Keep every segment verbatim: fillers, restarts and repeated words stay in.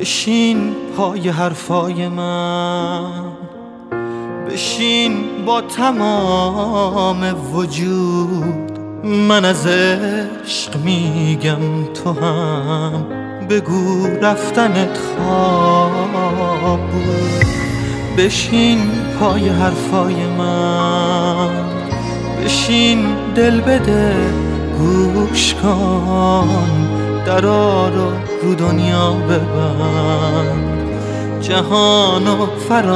بشین پای حرفای من، بشین با تمام وجود. من از عشق میگم تو هم بگو رفتنت خواب بود. بشین پای حرفای من، بشین دل بده گوش کن، درا رو رو دنیا ببند، جهانو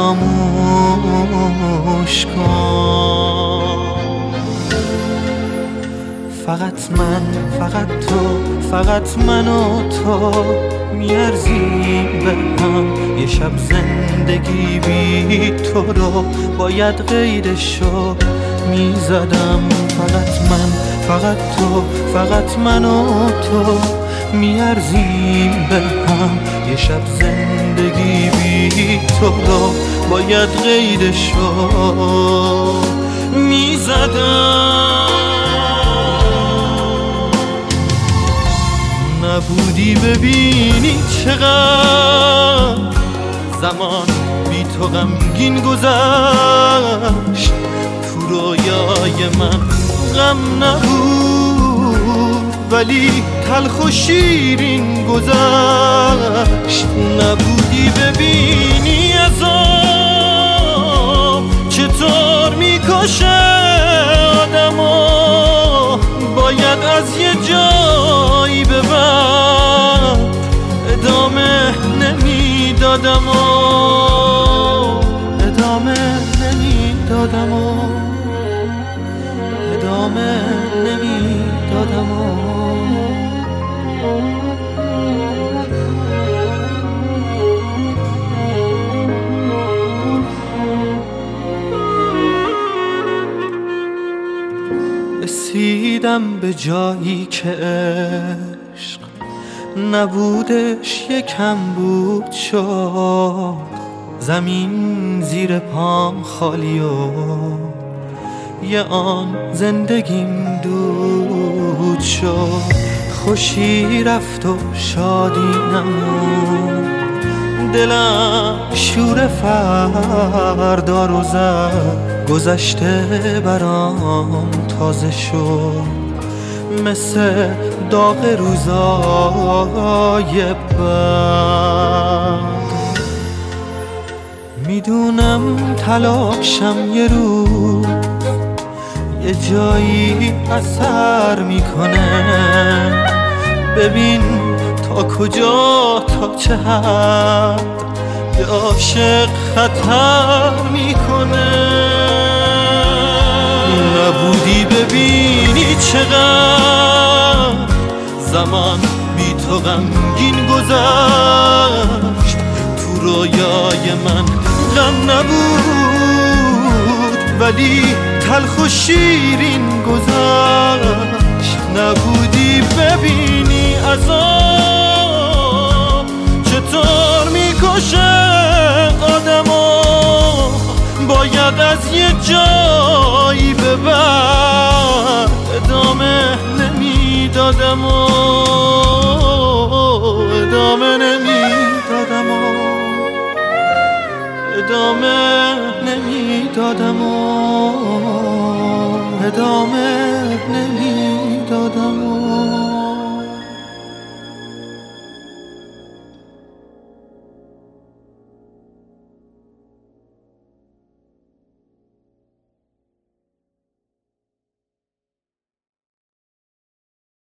فراموش کن. فقط من، فقط تو، فقط من و تو میارزیم به هم. یه شب زندگی بی تو رو باید غیرشو میزدم. فقط من، فقط تو، فقط من و تو میارزیم به هم. یه شب زندگی بی تو رو باید غیرشو میزدم. نبودی ببینی چقدر زمان بی تو غمگین گذشت. تو رویای من غم نبود ولی تلخ و شیرین گذشت. نبودی ببینی عذاب چطور میکشه آدمو، باید از یه جایی به بعد ادامه نمیدادم و ادامه نمیدادم و ادامه نمیدادم و رسیدم به جایی که عشق نبودش یکم بود شد. زمین زیر پام خالی و یه آن زندگیم دود شد. خوشی رفت و شادی نمون، دلم شور فردا رو زد. گذشته برام تازه شد مثل داغ روزای بعد. میدونم تلاشم یه روز یه جایی اثر میکنه. ببین تا کجا، تا چه حد به عاشق خطر میکنه. نبودی ببینی چقدر زمان بی تو غمگین گذشت. تو رویای من غم نبود ولی تلخ و شیرین گذشت. نبودی ببینی عذاب چطور میکشه آدمو، باید از یه جایی به بعد ادامه نمیدادم و ادامه نمیدادم و ادامه نمیدادم و ادامه نمیدادم.